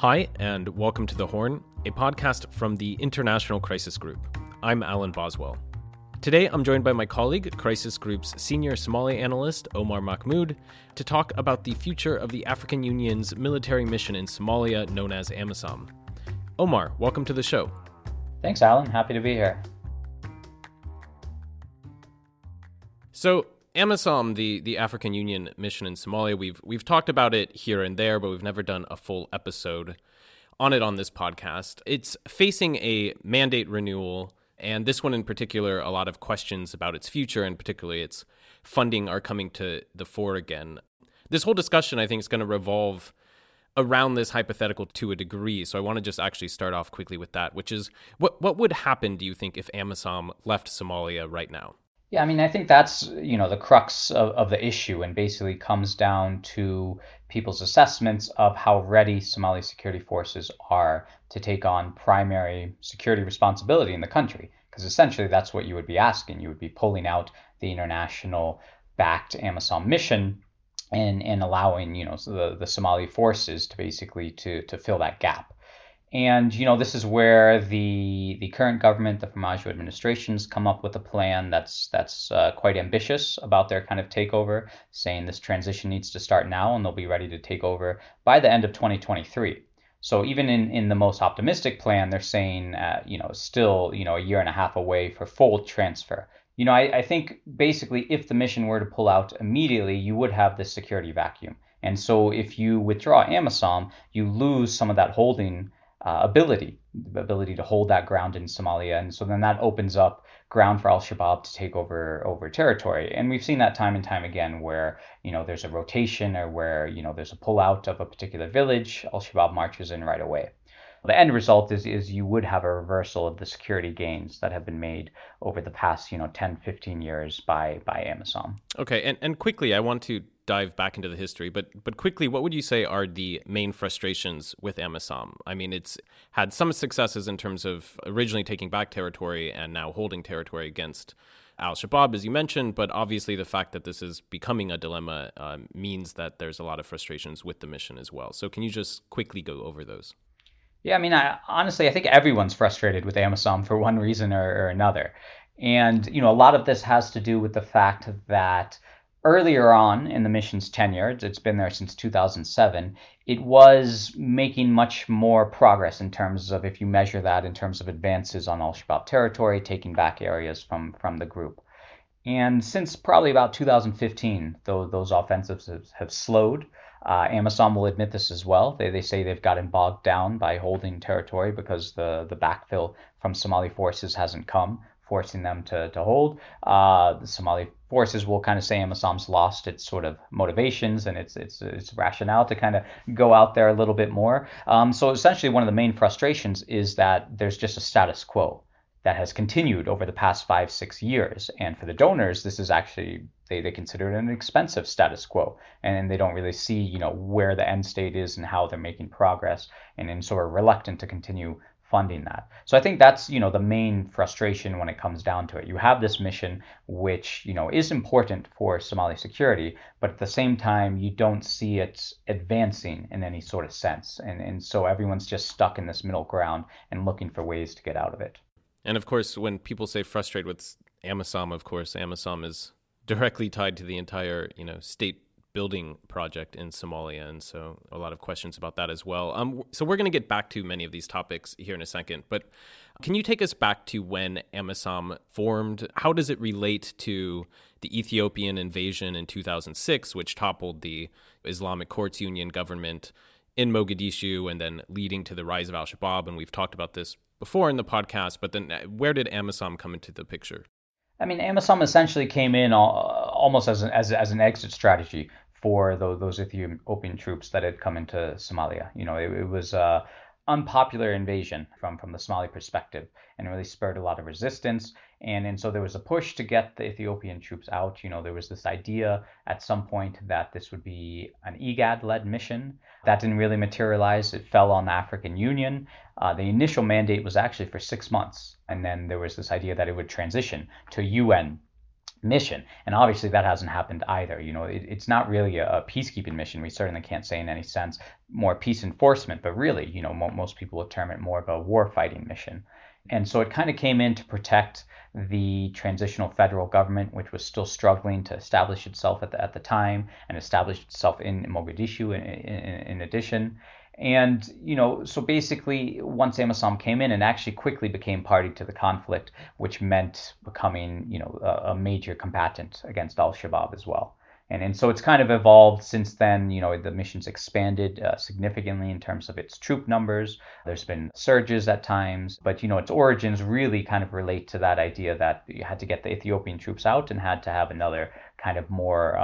Hi, and welcome to The Horn, a podcast from the International Crisis Group. I'm Alan Boswell. Today, I'm joined by my colleague, Crisis Group's senior Somali analyst, Omar Mahmoud, to talk about the future of the African Union's military mission in Somalia known as AMISOM. Omar, welcome to the show. Thanks, Alan. Happy to be here. So, AMISOM, the African Union mission in Somalia, we've talked about it here and there, but we've never done a full episode on it on this podcast. It's facing a mandate renewal, and this one in particular, a lot of questions about its future, and particularly its funding are coming to the fore again. This whole discussion, I think, is going to revolve around this hypothetical to a degree, so I want to just actually start off quickly with that, which is, what would happen, do you think, if AMISOM left Somalia right now? Yeah, I think that's, the crux of the issue, and basically comes down to people's assessments of how ready Somali security forces are to take on primary security responsibility in the country. Because essentially that's what you would be asking. You would be pulling out the international-backed AMISOM mission and allowing, the Somali forces to basically to fill that gap. And, this is where the current government, the Farmajo administration's come up with a plan that's quite ambitious about their kind of takeover, saying this transition needs to start now and they'll be ready to take over by the end of 2023. So even in the most optimistic plan, they're saying, still, a year and a half away for full transfer. I think basically if the mission were to pull out immediately, you would have this security vacuum. And so if you withdraw AMISOM, you lose some of that holding ability to hold that ground in Somalia. And so then that opens up ground for al-Shabaab to take over territory. And we've seen that time and time again where, there's a rotation or where, there's a pullout of a particular village, al-Shabaab marches in right away. The end result is you would have a reversal of the security gains that have been made over the past, 10, 15 years by AMISOM. Okay, and quickly, I want to dive back into the history, but quickly, what would you say are the main frustrations with AMISOM? I mean, it's had some successes in terms of originally taking back territory and now holding territory against al-Shabaab, as you mentioned, but obviously the fact that this is becoming a dilemma means that there's a lot of frustrations with the mission as well. So can you just quickly go over those? Yeah, I think everyone's frustrated with AMISOM for one reason or another. And, a lot of this has to do with the fact that earlier on in the mission's tenure, it's been there since 2007, it was making much more progress in terms of, if you measure that in terms of advances on al-Shabaab territory, taking back areas from the group. And since probably about 2015, though those offensives have slowed. AMISOM will admit this as well. They say they've gotten bogged down by holding territory because the backfill from Somali forces hasn't come, forcing them to hold. The Somali forces will kind of say AMISOM's lost its sort of motivations and its rationale to kind of go out there a little bit more. So essentially one of the main frustrations is that there's just a status quo that has continued over the past 5-6 years. And for the donors, this is actually, they consider it an expensive status quo. And they don't really see, where the end state is and how they're making progress, and sort of reluctant to continue funding that. So I think that's, the main frustration when it comes down to it. You have this mission, which, is important for Somali security, but at the same time, you don't see it advancing in any sort of sense. And so everyone's just stuck in this middle ground and looking for ways to get out of it. And of course, when people say frustrated with AMISOM, of course, AMISOM is directly tied to the entire, state building project in Somalia. And so a lot of questions about that as well. So we're going to get back to many of these topics here in a second. But can you take us back to when AMISOM formed? How does it relate to the Ethiopian invasion in 2006, which toppled the Islamic Courts Union government in Mogadishu and then leading to the rise of al-Shabaab? And we've talked about this before in the podcast, but then where did AMISOM come into the picture? AMISOM essentially came in almost as an exit strategy for those Ethiopian troops that had come into Somalia. It was unpopular invasion from the Somali perspective, and really spurred a lot of resistance. And so there was a push to get the Ethiopian troops out. There was this idea at some point that this would be an IGAD-led mission. That didn't really materialize. It fell on the African Union. The initial mandate was actually for 6 months. And then there was this idea that it would transition to UN mission. And obviously that hasn't happened either. It's not really a peacekeeping mission. We certainly can't say in any sense more peace enforcement, but really, most people would term it more of a war fighting mission. And so it kind of came in to protect the transitional federal government, which was still struggling to establish itself at the time and establish itself in Mogadishu in addition. And, so basically, once AMISOM came in and actually quickly became party to the conflict, which meant becoming, a major combatant against al-Shabaab as well. And so it's kind of evolved since then. The mission's expanded significantly in terms of its troop numbers. There's been surges at times, but, its origins really kind of relate to that idea that you had to get the Ethiopian troops out and had to have another kind of more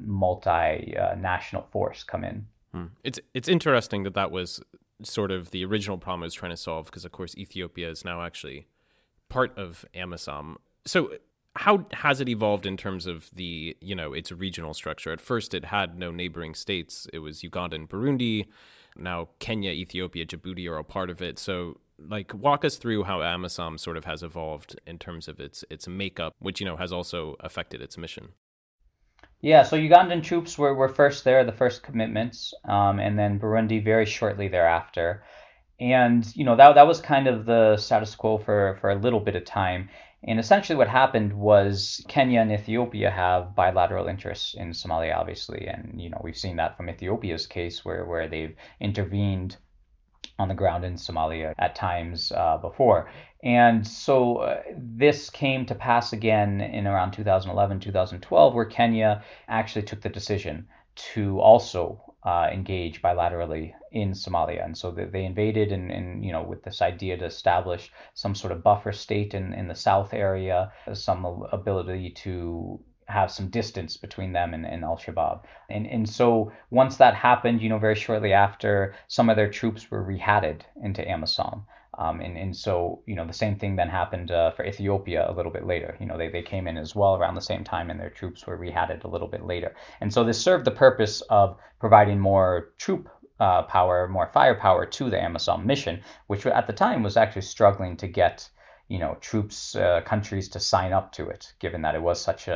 multi-national force come in. It's interesting that was sort of the original problem I was trying to solve, because, of course, Ethiopia is now actually part of AMISOM. So how has it evolved in terms of the, its regional structure? At first, it had no neighboring states. It was Uganda and Burundi. Now Kenya, Ethiopia, Djibouti are all part of it. So, walk us through how AMISOM sort of has evolved in terms of its makeup, which, has also affected its mission. Yeah, so Ugandan troops were first there, the first commitments, and then Burundi very shortly thereafter. And, that was kind of the status quo for a little bit of time. And essentially what happened was Kenya and Ethiopia have bilateral interests in Somalia, obviously. And, we've seen that from Ethiopia's case where they've intervened on the ground in Somalia at times before. And so this came to pass again in around 2011, 2012, where Kenya actually took the decision to also engage bilaterally in Somalia. And so they invaded and with this idea to establish some sort of buffer state in the south area, some ability to have some distance between them and al-Shabaab. And so once that happened, very shortly after, some of their troops were rehatted into AMISOM. And so, the same thing then happened for Ethiopia a little bit later. They came in as well around the same time, and their troops were rehatted a little bit later. And so this served the purpose of providing more troop power, more firepower to the AMISOM mission, which at the time was actually struggling to get troops, countries to sign up to it, given that it was such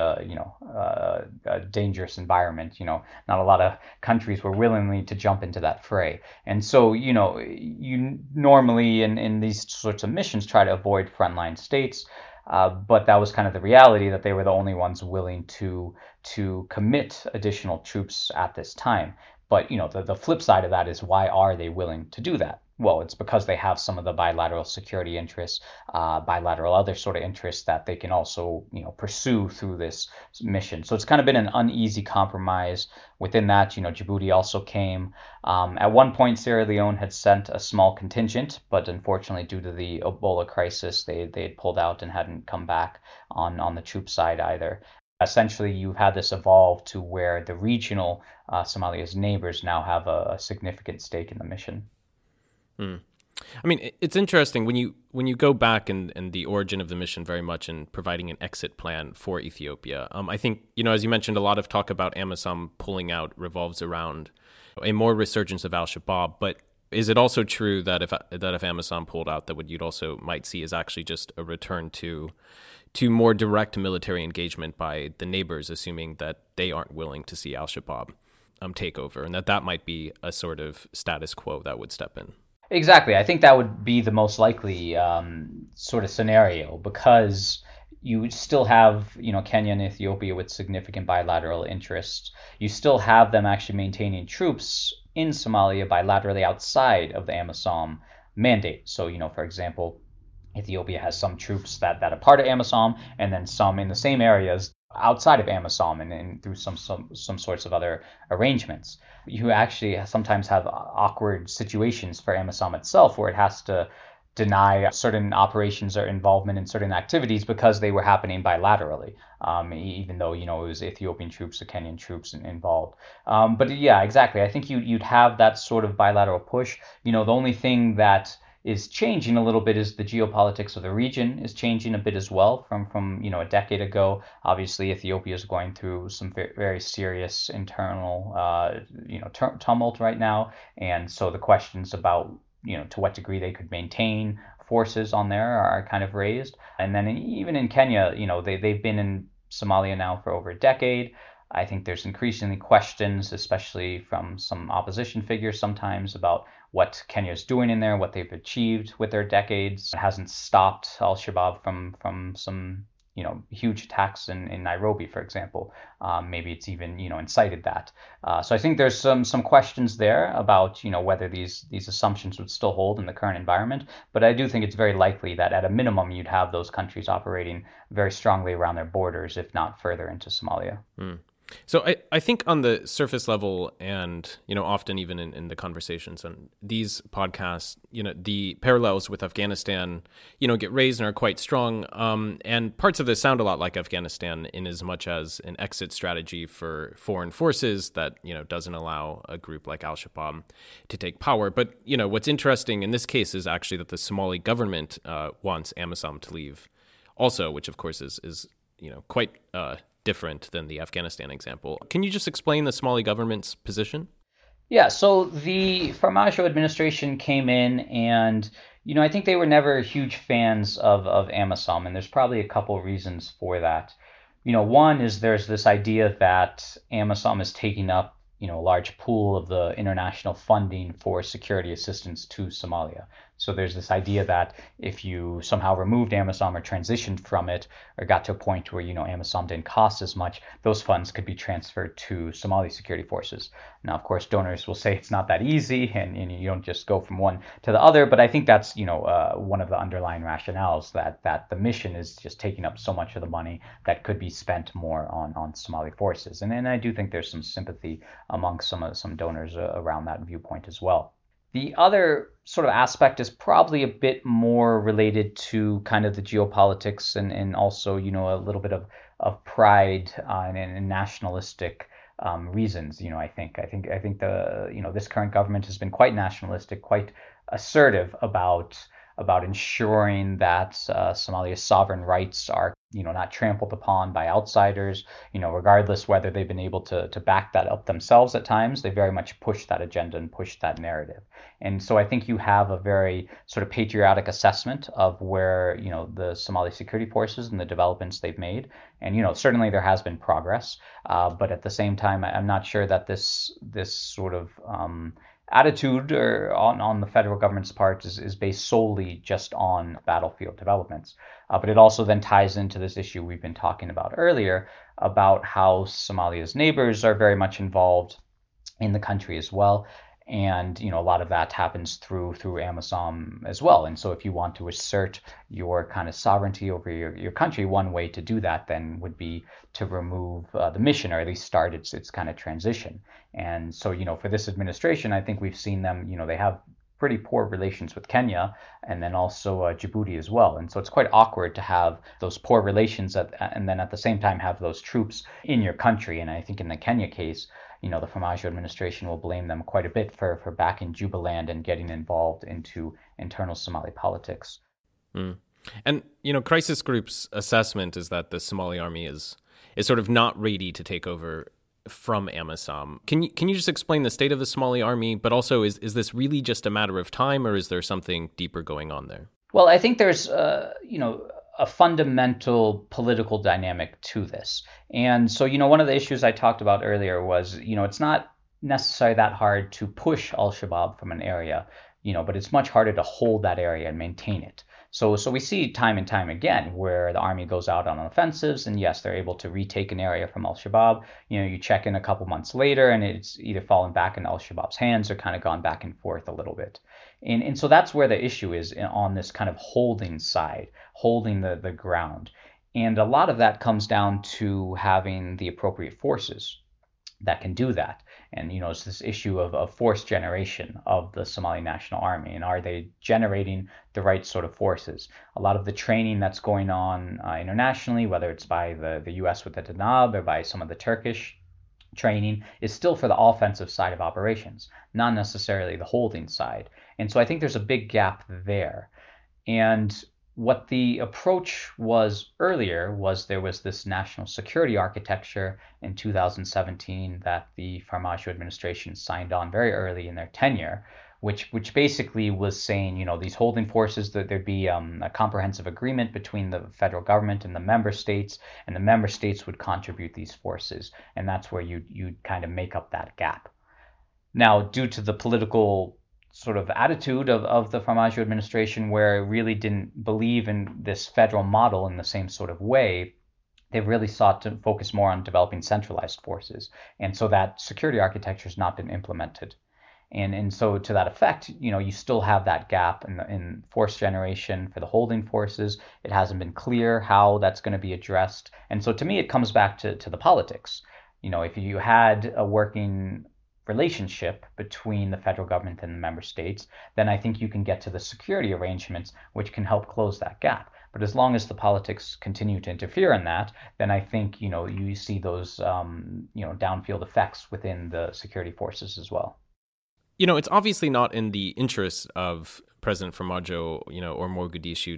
a dangerous environment. Not a lot of countries were willingly to jump into that fray. And so, you normally in these sorts of missions try to avoid frontline states. But that was kind of the reality, that they were the only ones willing to commit additional troops at this time. But, the flip side of that is, why are they willing to do that? Well, it's because they have some of the bilateral security interests, bilateral other sort of interests that they can also, pursue through this mission. So it's kind of been an uneasy compromise. Within that, Djibouti also came. At one point, Sierra Leone had sent a small contingent, but unfortunately, due to the Ebola crisis, they had pulled out and hadn't come back on the troop side either. Essentially, you've had this evolve to where the regional Somalia's neighbors now have a significant stake in the mission. I mean, it's interesting when you go back and the origin of the mission very much in providing an exit plan for Ethiopia. I think, as you mentioned, a lot of talk about AMISOM pulling out revolves around a more resurgence of al-Shabaab. But is it also true that if AMISOM pulled out, that what you'd also might see is actually just a return to more direct military engagement by the neighbors, assuming that they aren't willing to see al-Shabaab take over, and that might be a sort of status quo that would step in? Exactly. I think that would be the most likely sort of scenario, because you still have, Kenya and Ethiopia with significant bilateral interests. You still have them actually maintaining troops in Somalia bilaterally outside of the AMISOM mandate. So, for example, Ethiopia has some troops that are part of AMISOM, and then some in the same areas outside of AMISOM and through some sorts of other arrangements. You actually sometimes have awkward situations for AMISOM itself, where it has to deny certain operations or involvement in certain activities because they were happening bilaterally, even though, it was Ethiopian troops or Kenyan troops involved. But yeah, exactly. I think you'd have that sort of bilateral push. The only thing that is changing a little bit is the geopolitics of the region is changing a bit as well from a decade ago. Obviously, Ethiopia is going through some very serious internal tumult right now, and so the questions about to what degree they could maintain forces on there are kind of raised. And then even in Kenya, they've been in Somalia now for over a decade. I think there's increasingly questions, especially from some opposition figures sometimes, about what Kenya's doing in there, what they've achieved with their decades. It hasn't stopped al-Shabaab from some huge attacks in Nairobi, for example. Maybe it's even incited that. So I think there's some questions there about whether these assumptions would still hold in the current environment. But I do think it's very likely that at a minimum you'd have those countries operating very strongly around their borders, if not further into Somalia. Mm. So I think on the surface level, and often even in the conversations on these podcasts, the parallels with Afghanistan, get raised and are quite strong. And parts of this sound a lot like Afghanistan in as much as an exit strategy for foreign forces that doesn't allow a group like Al-Shabaab to take power. But what's interesting in this case is actually that the Somali government wants AMISOM to leave, also, which of course is quite different than the Afghanistan example. Can you just explain the Somali government's position? Yeah, so the Farmajo administration came in and, I think they were never huge fans of AMISOM, and there's probably a couple reasons for that. One is there's this idea that AMISOM is taking up, a large pool of the international funding for security assistance to Somalia. So there's this idea that if you somehow removed AMISOM or transitioned from it or got to a point where, AMISOM didn't cost as much, those funds could be transferred to Somali security forces. Now, of course, donors will say it's not that easy and you don't just go from one to the other. But I think that's, one of the underlying rationales that the mission is just taking up so much of the money that could be spent more on Somali forces. And I do think there's some sympathy among some donors around that viewpoint as well. The other sort of aspect is probably a bit more related to kind of the geopolitics and also, a little bit of pride and nationalistic reasons. I think this current government has been quite nationalistic, quite assertive about ensuring that Somalia's sovereign rights are not trampled upon by outsiders. Regardless whether they've been able to back that up themselves at times, they very much push that agenda and push that narrative. And so I think you have a very sort of patriotic assessment of where the Somali security forces and the developments they've made. And certainly there has been progress, but at the same time, I'm not sure that this sort of attitude or on the federal government's part is based solely just on battlefield developments. But it also then ties into this issue we've been talking about earlier about how Somalia's neighbors are very much involved in the country as well. And a lot of that happens through AMISOM as well. And so if you want to assert your kind of sovereignty over your country, one way to do that then would be to remove the mission, or at least start its kind of transition. And so for this administration, I think we've seen them. They have pretty poor relations with Kenya and then also Djibouti as well. And so it's quite awkward to have those poor relations and then at the same time have those troops in your country. And I think in the Kenya case, the Farmajo administration will blame them quite a bit for backing Jubaland and getting involved into internal Somali politics. Mm. And, Crisis Group's assessment is that the Somali army is sort of not ready to take over from AMISOM. Can you just explain the state of the Somali army, but also is this really just a matter of time, or is there something deeper going on there? Well, I think there's, a fundamental political dynamic to this. And so, one of the issues I talked about earlier was, it's not necessarily that hard to push al-Shabaab from an area, but it's much harder to hold that area and maintain it. So we see time and time again where the army goes out on offensives, and yes, they're able to retake an area from al-Shabaab. You check in a couple months later, and it's either fallen back in al-Shabaab's hands or kind of gone back and forth a little bit. And so that's where the issue is on this kind of holding side, holding the ground. And a lot of that comes down to having the appropriate forces that can do that. And, it's this issue of force generation of the Somali National Army. And are they generating the right sort of forces? A lot of the training that's going on internationally, whether it's by the U.S. with the Danab or by some of the Turkish training, is still for the offensive side of operations, not necessarily the holding side. And so I think there's a big gap there. And what the approach was earlier was there was this national security architecture in 2017 that the Farmajo administration signed on very early in their tenure, which basically was saying, these holding forces, that there'd be a comprehensive agreement between the federal government and the member states would contribute these forces, and that's where you'd kind of make up that gap. Now, due to the political sort of attitude of the Farmajo administration, where it really didn't believe in this federal model in the same sort of way, they've really sought to focus more on developing centralized forces. And so that security architecture has not been implemented. And so to that effect, you still have that gap in force generation for the holding forces. It hasn't been clear how that's going to be addressed. And so to me, it comes back to the politics. If you had a working relationship between the federal government and the member states, then I think you can get to the security arrangements, which can help close that gap. But as long as the politics continue to interfere in that, then I think, you see those, downfield effects within the security forces as well. It's obviously not in the interest of President Farmajo, or Mogadishu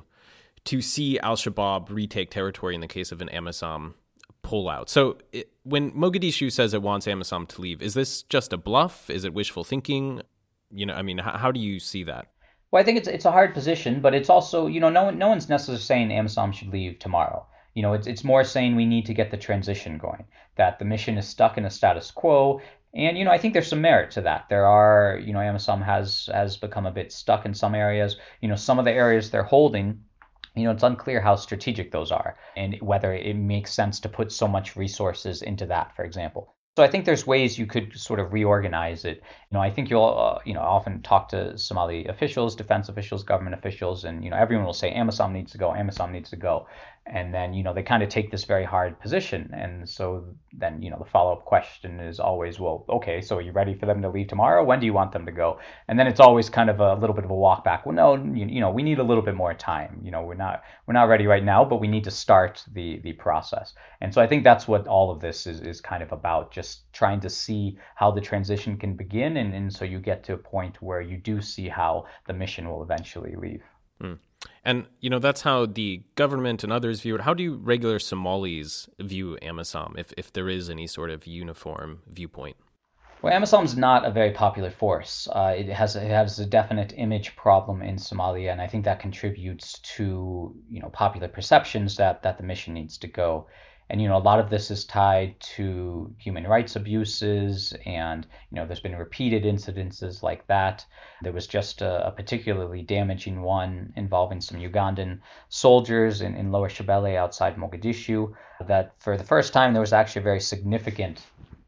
to see al-Shabaab retake territory in the case of an AMISOM pullout. So when Mogadishu says it wants AMISOM to leave, is this just a bluff? Is it wishful thinking? How do you see that? Well, I think it's a hard position, but it's also, no one's necessarily saying AMISOM should leave tomorrow. It's more saying we need to get the transition going, that the mission is stuck in a status quo. And, I think there's some merit to that. There are, AMISOM has become a bit stuck in some areas. Some of the areas they're holding, it's unclear how strategic those are and whether it makes sense to put so much resources into that, for example. So I think there's ways you could sort of reorganize it. I think you'll, often talk to Somali officials, defense officials, government officials, and, everyone will say AMISOM needs to go, AMISOM needs to go. And then, they kind of take this very hard position. And so then, the follow-up question is always, well, okay, so are you ready for them to leave tomorrow? When do you want them to go? And then it's always kind of a little bit of a walk back. Well, no, we need a little bit more time. We're not ready right now, but we need to start the process. And so I think that's what all of this is kind of about, just trying to see how the transition can begin. And so you get to a point where you do see how the mission will eventually leave. Mm. And, that's how the government and others view it. How do regular Somalis view AMISOM, if there is any sort of uniform viewpoint? Well, AMISOM's not a very popular force. It has a definite image problem in Somalia, and I think that contributes to, popular perceptions that the mission needs to go. And, a lot of this is tied to human rights abuses, and, there's been repeated incidences like that. There was just a particularly damaging one involving some Ugandan soldiers in Lower Shabelle outside Mogadishu, that for the first time there was actually a very significant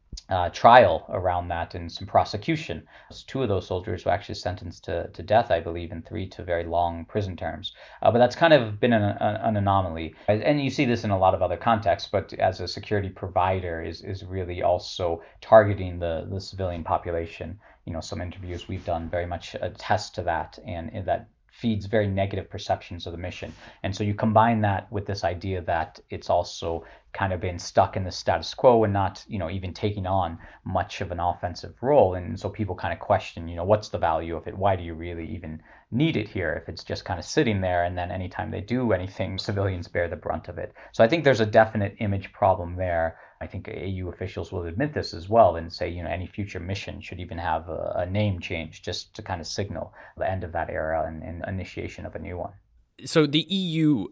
trial around that and some prosecution. Two of those soldiers were actually sentenced to death, I believe, and 3 to very long prison terms. But that's kind of been an anomaly. And you see this in a lot of other contexts, but as a security provider is really also targeting the civilian population. Some interviews we've done very much attest to that, and that feeds very negative perceptions of the mission. And so you combine that with this idea that it's also kind of been stuck in the status quo and not, even taking on much of an offensive role. And so people kind of question, what's the value of it? Why do you really even need it here if it's just kind of sitting there, and then anytime they do anything, civilians bear the brunt of it? So I think there's a definite image problem there. I think AU officials will admit this as well and say, any future mission should even have a name change just to kind of signal the end of that era and initiation of a new one. So the EU,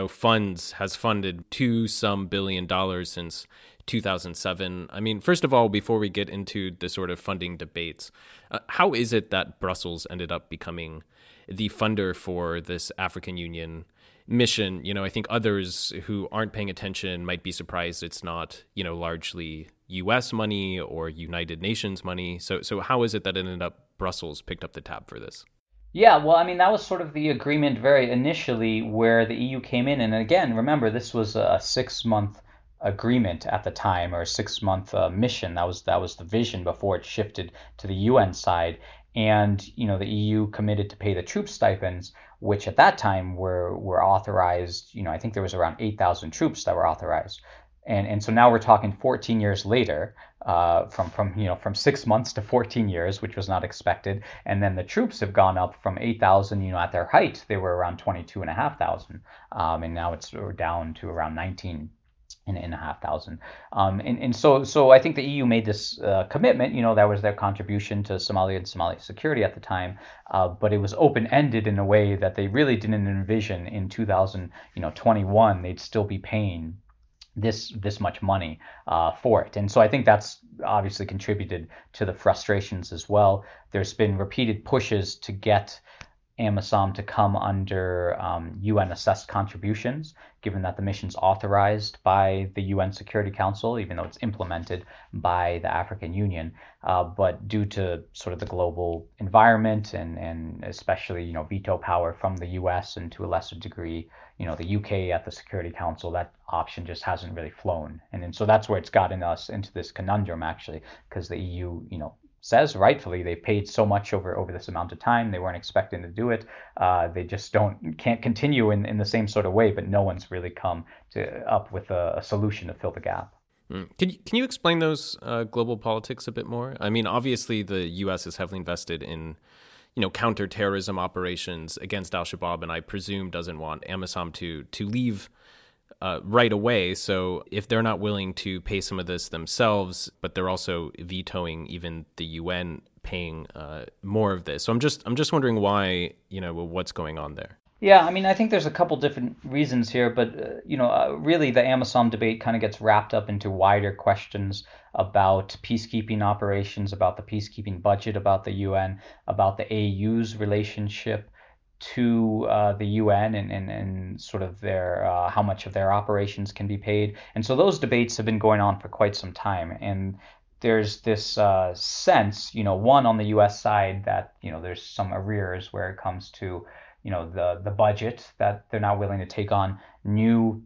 has funded some $2 billion since 2007. I mean, first of all, before we get into the sort of funding debates, how is it that Brussels ended up becoming the funder for this African Union mission? I think others who aren't paying attention might be surprised it's not, largely U.S. money or United Nations money. So how is it that ended up Brussels picked up the tab for this? Yeah, well, I mean, that was sort of the agreement very initially where the EU came in. And again, remember, this was a 6-month agreement at the time, or a 6-month mission. That was the vision before it shifted to the UN side. And, the EU committed to pay the troop stipends, which at that time were authorized. I think there was around 8,000 troops that were authorized. And so now we're talking 14 years later, from 6 months to 14 years, which was not expected. And then the troops have gone up from 8,000, at their height, they were around 22,500. And now it's down to around 19. in a half thousand. And so I think the EU made this commitment. That was their contribution to Somalia and Somali security at the time, but it was open ended in a way that they really didn't envision in 2021 they'd still be paying this much money for it. And so I think that's obviously contributed to the frustrations as well. There's been repeated pushes to get AMISOM to come under UN assessed contributions, given that the mission's authorized by the UN Security Council, even though it's implemented by the African Union. But due to sort of the global environment and especially, veto power from the US and to a lesser degree, the UK at the Security Council, that option just hasn't really flown. And so that's where it's gotten us into this conundrum, actually, because the EU, says rightfully they've paid so much over this amount of time. They weren't expecting to do it. They just can't continue in the same sort of way, but no one's really come up with a solution to fill the gap. Can you explain those global politics a bit more? I mean, obviously the U.S. is heavily invested in counterterrorism operations against al-Shabaab, and I presume doesn't want AMISOM to leave right away. So if they're not willing to pay some of this themselves, but they're also vetoing even the UN paying more of this. So I'm just wondering why, what's going on there. Yeah, I mean, I think there's a couple different reasons here, but really the AMISOM debate kind of gets wrapped up into wider questions about peacekeeping operations, about the peacekeeping budget, about the UN, about the AU's relationship to the UN and sort of their how much of their operations can be paid. And so those debates have been going on for quite some time. And there's this sense, one on the US side that, there's some arrears where it comes to, the budget, that they're not willing to take on new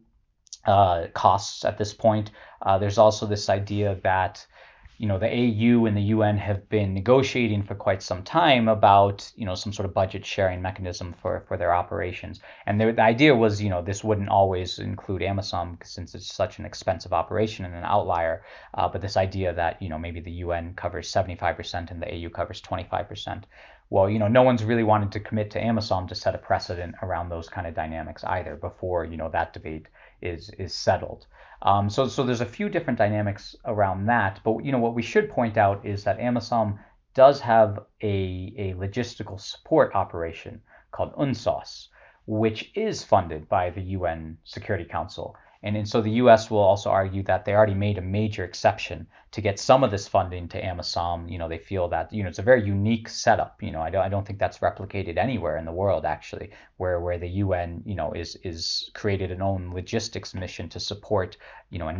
costs at this point. There's also this idea that the AU and the UN have been negotiating for quite some time about, some sort of budget sharing mechanism for their operations. And the idea was, this wouldn't always include AMISOM since it's such an expensive operation and an outlier. But this idea that, maybe the UN covers 75% and the AU covers 25%. Well, no one's really wanted to commit to AMISOM to set a precedent around those kind of dynamics either before, that debate is settled. So there's a few different dynamics around that. But, what we should point out is that AMISOM does have a logistical support operation called UNSOS, which is funded by the UN Security Council. And so the U.S. will also argue that they already made a major exception to get some of this funding to AMISOM. They feel that, it's a very unique setup. I don't think that's replicated anywhere in the world, actually, where the UN, is created an own logistics mission to support, a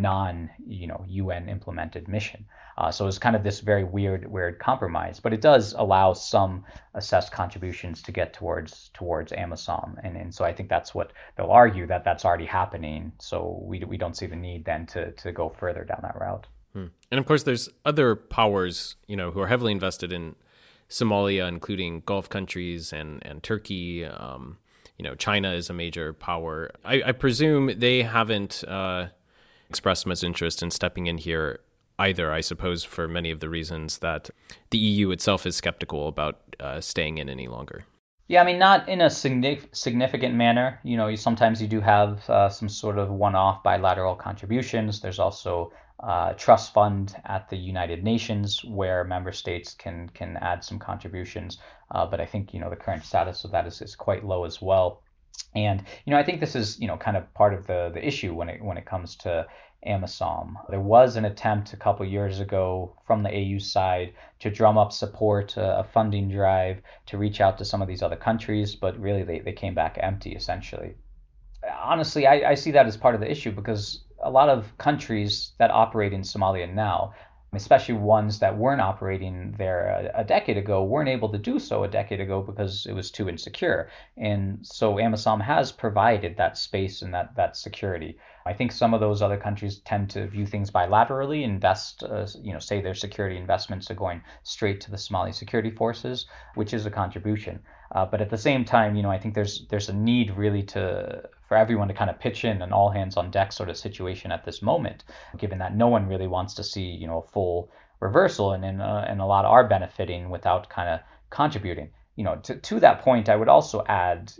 UN implemented mission. So it's kind of this very weird compromise, but it does allow some assessed contributions to get towards AMISOM, and so I think that's what they'll argue, that that's already happening. So we don't see the need then to go further down that route. And of course, there's other powers, who are heavily invested in Somalia, including Gulf countries and Turkey. China is a major power. I presume they haven't expressed much interest in stepping in here either, I suppose, for many of the reasons that the EU itself is skeptical about staying in any longer. Yeah, I mean, not in a significant manner. Sometimes you do have some sort of one-off bilateral contributions. There's also a trust fund at the United Nations where member states can add some contributions. But I think, the current status of that is quite low as well. And, I think this is, kind of part of the issue when it comes to AMISOM. There was an attempt a couple years ago from the AU side to drum up support, a funding drive to reach out to some of these other countries, but really they came back empty, essentially. Honestly, I see that as part of the issue because a lot of countries that operate in Somalia now, especially ones that weren't operating there a decade ago, weren't able to do so a decade ago because it was too insecure. And so AMISOM has provided that space and that security. I think some of those other countries tend to view things bilaterally, invest, say their security investments are going straight to the Somali security forces, which is a contribution. But at the same time, I think there's a need really for everyone to kind of pitch in, an all hands on deck sort of situation at this moment, given that no one really wants to see, a full reversal, and a lot are benefiting without kind of contributing. To that point, I would also add,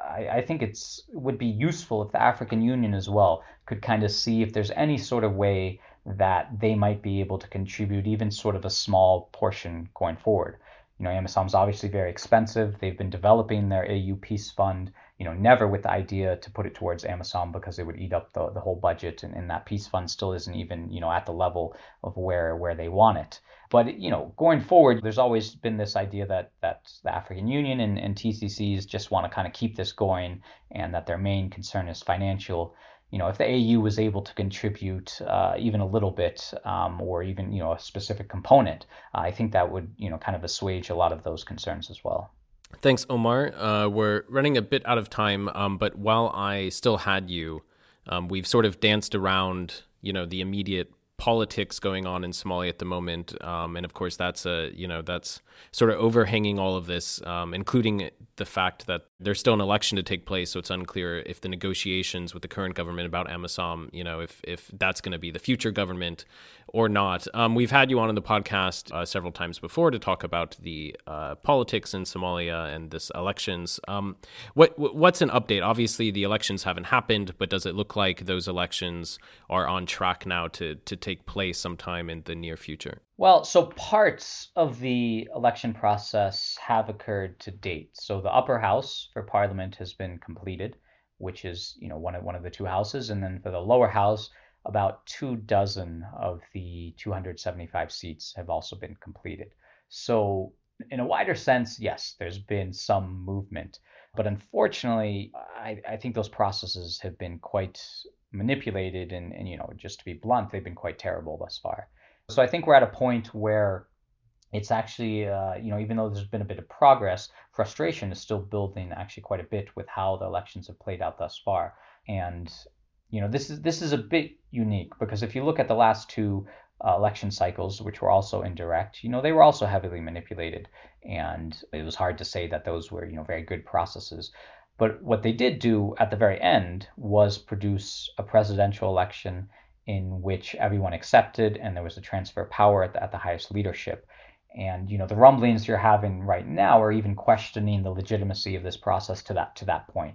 I think it would be useful if the African Union as well could kind of see if there's any sort of way that they might be able to contribute even sort of a small portion going forward. AMISOM's obviously very expensive. They've been developing their AU Peace Fund, never with the idea to put it towards AMISOM because it would eat up the whole budget, and that Peace Fund still isn't even, at the level of where they want it. But, going forward, there's always been this idea that the African Union and TCCs just want to kind of keep this going and that their main concern is financial. If the AU was able to contribute even a little bit or even, a specific component, I think that would, kind of assuage a lot of those concerns as well. Thanks, Omar. We're running a bit out of time, but while I still had you, we've sort of danced around, the immediate politics going on in Somalia at the moment, and of course that's sort of overhanging all of this, including the fact that there's still an election to take place, so it's unclear if the negotiations with the current government about AMISOM, if that's going to be the future government or not. We've had you on the podcast several times before to talk about the politics in Somalia and this elections. What's an update? Obviously, the elections haven't happened, but does it look like those elections are on track now to take place sometime in the near future? Well, so parts of the election process have occurred to date. So the upper house for parliament has been completed, which is, one of the two houses. And then for the lower house, about 24 of the 275 seats have also been completed. So in a wider sense, yes, there's been some movement. But unfortunately, I think those processes have been quite manipulated and, just to be blunt, they've been quite terrible thus far. So I think we're at a point where it's actually, even though there's been a bit of progress, frustration is still building actually quite a bit with how the elections have played out thus far. And, this is a bit unique because if you look at the last two election cycles, which were also indirect, they were also heavily manipulated. And it was hard to say that those were, very good processes. But what they did do at the very end was produce a presidential election in which everyone accepted and there was a transfer of power at the highest leadership. And the rumblings you're having right now are even questioning the legitimacy of this process to that point,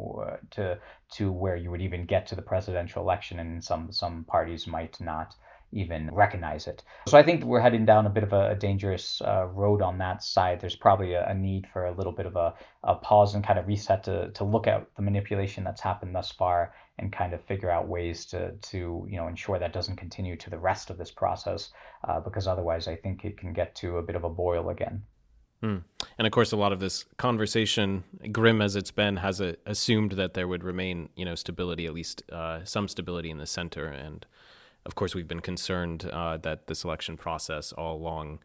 to where you would even get to the presidential election, and some parties might not even recognize it. So I think we're heading down a bit of a dangerous road on that side. There's probably a need for a little bit of a pause and kind of reset to look at the manipulation that's happened thus far and kind of figure out ways to ensure that doesn't continue to the rest of this process, because otherwise I think it can get to a bit of a boil again. And of course, a lot of this conversation, grim as it's been, has assumed that there would remain, stability, at least some stability in the center. And of course, we've been concerned that this election process all along,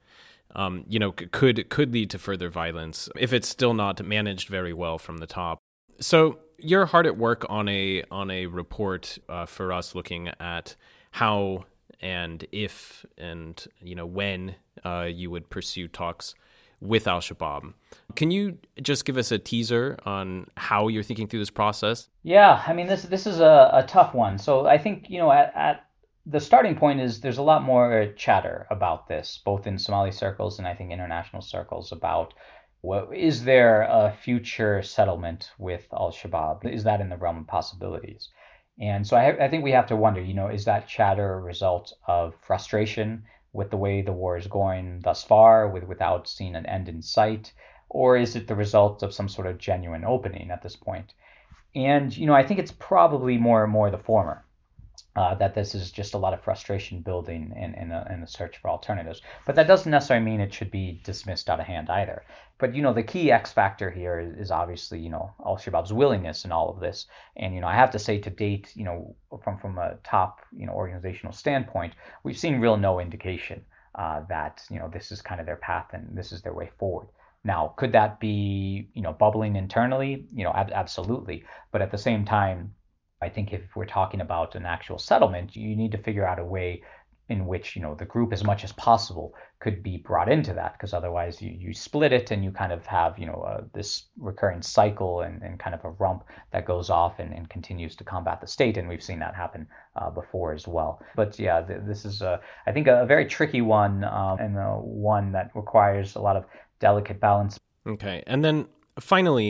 could lead to further violence if it's still not managed very well from the top. So you're hard at work on a report for us looking at how and if and when you would pursue talks with Al-Shabaab. Can you just give us a teaser on how you're thinking through this process? Yeah, I mean this is a tough one. So I think at the starting point is there's a lot more chatter about this, both in Somali circles and I think international circles, about is there a future settlement with Al-Shabaab? Is that in the realm of possibilities? And so I think we have to wonder, is that chatter a result of frustration with the way the war is going thus far, without seeing an end in sight? Or is it the result of some sort of genuine opening at this point? And, I think it's probably more and more the former. That this is just a lot of frustration building in the search for alternatives. But that doesn't necessarily mean it should be dismissed out of hand either. But, the key X factor here is obviously, Al-Shabaab's willingness in all of this. And, I have to say to date, from a top, organizational standpoint, we've seen real no indication that, this is kind of their path and this is their way forward. Now, could that be, bubbling internally? Absolutely. But at the same time, I think if we're talking about an actual settlement, you need to figure out a way in which, the group as much as possible could be brought into that, because otherwise you split it and you kind of have, this recurring cycle and kind of a rump that goes off and continues to combat the state. And we've seen that happen before as well. But yeah, this is, I think, a very tricky one and one that requires a lot of delicate balance. Okay. And then finally,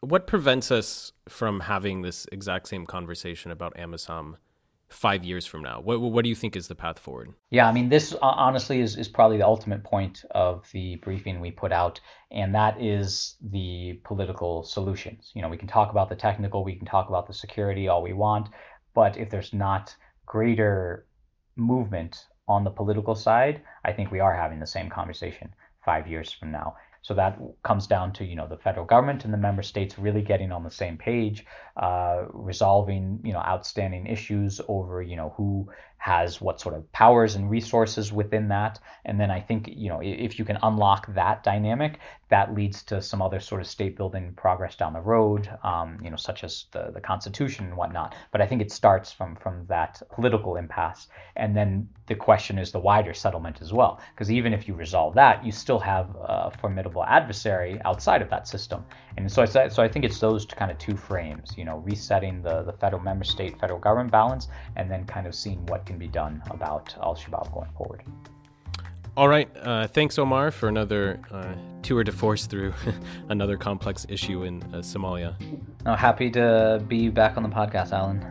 What prevents us from having this exact same conversation about AMISOM 5 years from now? What do you think is the path forward? Yeah, I mean, this honestly is probably the ultimate point of the briefing we put out, and that is the political solutions. We can talk about the technical, we can talk about the security all we want, but if there's not greater movement on the political side, I think we are having the same conversation 5 years from now. So that comes down to, the federal government and the member states really getting on the same page, resolving, outstanding issues over, who has what sort of powers and resources within that. And then I think, if you can unlock that dynamic, that leads to some other sort of state building progress down the road, such as the Constitution and whatnot. But I think it starts from that political impasse. And then the question is the wider settlement as well. Because even if you resolve that, you still have a formidable adversary outside of that system. And so I think it's those kind of two frames, resetting the federal member state, federal government balance, and then kind of seeing what can be done about Al-Shabaab going forward. All right. Thanks, Omar, for another tour de force through another complex issue in Somalia. Happy to be back on the podcast, Alan.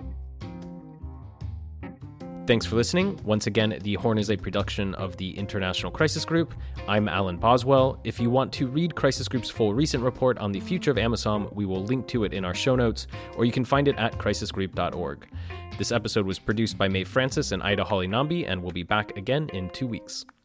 Thanks for listening. Once again, The Horn is a production of the International Crisis Group. I'm Alan Boswell. If you want to read Crisis Group's full recent report on the future of AMISOM, we will link to it in our show notes, or you can find it at crisisgroup.org. This episode was produced by Mae Francis and Ida Holly Nambi, and we'll be back again in 2 weeks.